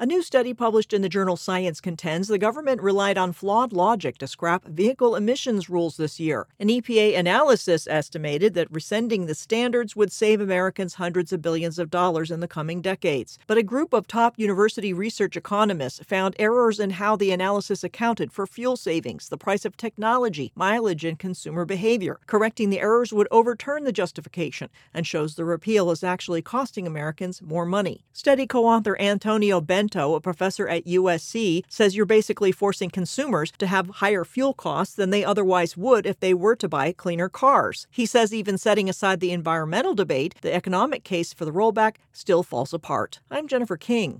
A new study published in the journal Science contends the government relied on flawed logic to scrap vehicle emissions rules this year. An EPA analysis estimated that rescinding the standards would save Americans hundreds of billions of dollars in the coming decades. But a group of top university research economists found errors in how the analysis accounted for fuel savings, the price of technology, mileage, and consumer behavior. Correcting the errors would overturn the justification and shows the repeal is actually costing Americans more money. Study co-author Antonio Bento, a professor at USC, says you're basically forcing consumers to have higher fuel costs than they otherwise would if they were to buy cleaner cars. He says even setting aside the environmental debate, the economic case for the rollback still falls apart. I'm Jennifer King.